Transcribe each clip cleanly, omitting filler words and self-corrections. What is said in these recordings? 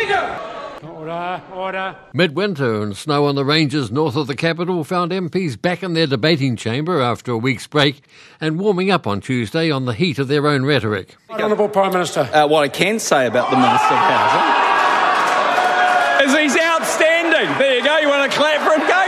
Order. Midwinter and snow on the ranges north of the capital found MPs back in their debating chamber after a week's break and warming up on Tuesday on the heat of their own rhetoric. Honourable Prime Minister. What I can say about the Minister of Housing is he's outstanding. There you go. You want to clap for him? Go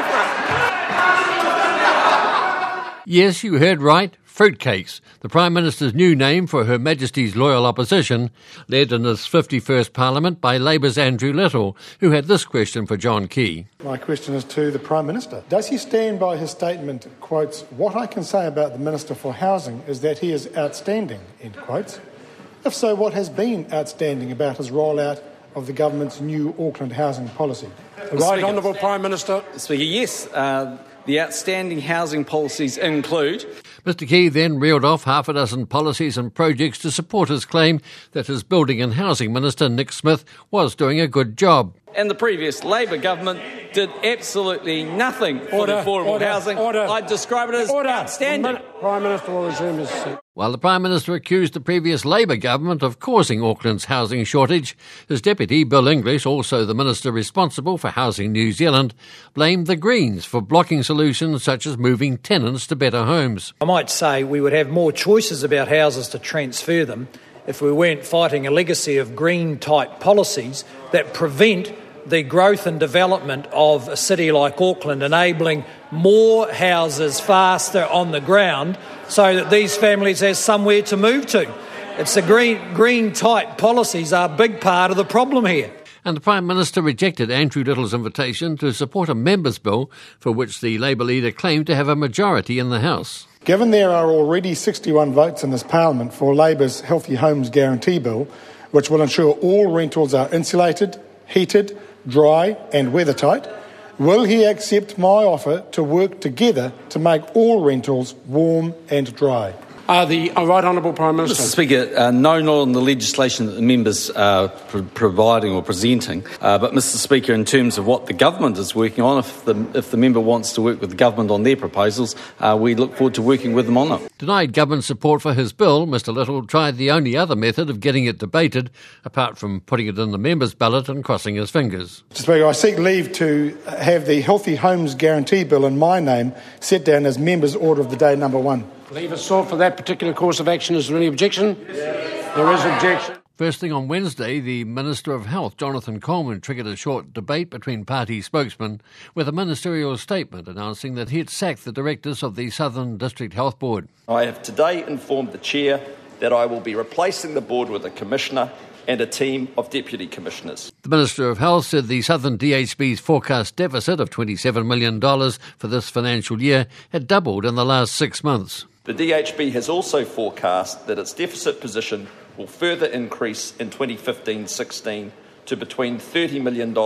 for it. Yes, you heard right. Fruitcakes, the Prime Minister's new name for Her Majesty's loyal opposition, led in this 51st Parliament by Labour's Andrew Little, who had this question for John Key. My question is to the Prime Minister. Does he stand by his statement, quotes, "What I can say about the Minister for Housing is that he is outstanding," end quotes? If so, what has been outstanding about his rollout of the government's new Auckland housing policy? The Right Honourable Prime Minister. Speaker, yes. The outstanding housing policies include... Mr Key then reeled off half a dozen policies and projects to support his claim that his Building and Housing Minister, Nick Smith, was doing a good job. And the previous Labor government did absolutely nothing for the affordable housing. I'd describe it as outstanding. Prime Minister will resume his seat. While the Prime Minister accused the previous Labour government of causing Auckland's housing shortage, his deputy, Bill English, also the minister responsible for Housing New Zealand, blamed the Greens for blocking solutions such as moving tenants to better homes. I might say we would have more choices about houses to transfer them if we weren't fighting a legacy of Green-type policies that prevent the growth and development of a city like Auckland, enabling more houses faster on the ground so that these families have somewhere to move to. It's the green-type policies are a big part of the problem here. And the Prime Minister rejected Andrew Little's invitation to support a members' bill for which the Labour leader claimed to have a majority in the House. Given there are already 61 votes in this Parliament for Labour's Healthy Homes Guarantee Bill, which will ensure all rentals are insulated, heated, dry and weathertight, will he accept my offer to work together to make all rentals warm and dry? The Right Honourable Prime Minister. Mr Speaker, no, not on the legislation that the members are providing or presenting. But, Mr Speaker, in terms of what the government is working on, if the member wants to work with the government on their proposals, we look forward to working with them on them. Denied government support for his bill, Mr Little tried the only other method of getting it debated, apart from putting it in the members' ballot and crossing his fingers. Mr Speaker, I seek leave to have the Healthy Homes Guarantee Bill in my name set down as members' order of the day number 1. Leave is sought for that particular course of action. Is there any objection? Yes. There is objection. First thing on Wednesday, the Minister of Health, Jonathan Coleman, triggered a short debate between party spokesmen with a ministerial statement announcing that he had sacked the directors of the Southern District Health Board. I have today informed the Chair that I will be replacing the board with a commissioner and a team of deputy commissioners. The Minister of Health said the Southern DHB's forecast deficit of $27 million for this financial year had doubled in the last 6 months. The DHB has also forecast that its deficit position will further increase in 2015-16 to between $30 million and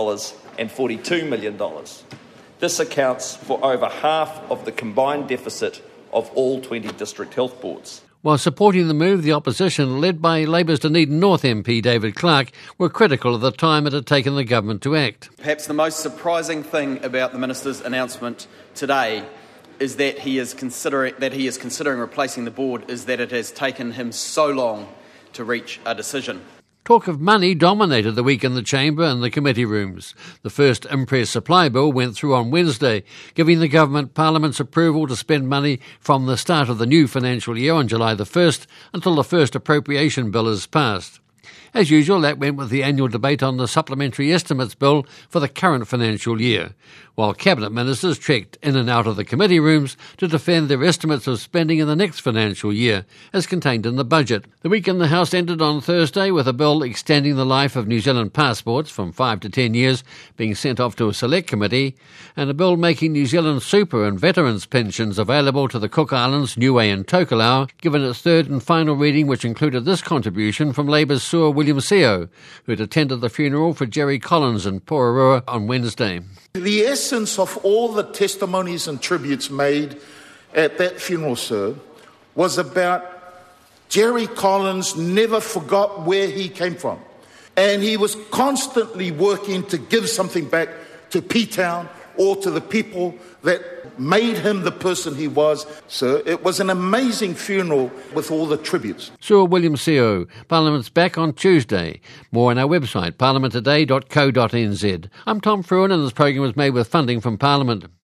$42 million. This accounts for over half of the combined deficit of all 20 district health boards. While supporting the move, the opposition, led by Labour's Dunedin North MP David Clark, were critical of the time it had taken the government to act. Perhaps the most surprising thing about the Minister's announcement today is that he is considering replacing the board is that it has taken him so long to reach a decision. Talk of money dominated the week in the chamber and the committee rooms. The first Impress Supply Bill went through on Wednesday, giving the government Parliament's approval to spend money from the start of the new financial year on July the 1st until the first appropriation bill is passed. As usual, that went with the annual debate on the Supplementary Estimates Bill for the current financial year, while Cabinet Ministers trekked in and out of the committee rooms to defend their estimates of spending in the next financial year, as contained in the budget. The week in the House ended on Thursday with a bill extending the life of New Zealand passports from 5 to 10 years being sent off to a select committee, and a bill making New Zealand super and veterans pensions available to the Cook Islands, Niue and Tokelau, given its third and final reading, which included this contribution from Labour's Sua William Seo, who had attended the funeral for Jerry Collins in Pororoa on Wednesday. The essence of all the testimonies and tributes made at that funeral, sir, was about Jerry Collins never forgot where he came from. And he was constantly working to give something back to P-Town, or to the people that made him the person he was. So it was an amazing funeral with all the tributes. Sir William CO. Parliament's back on Tuesday. More on our website, parliamenttoday.co.nz. I'm Tom Fruin, and this program was made with funding from Parliament.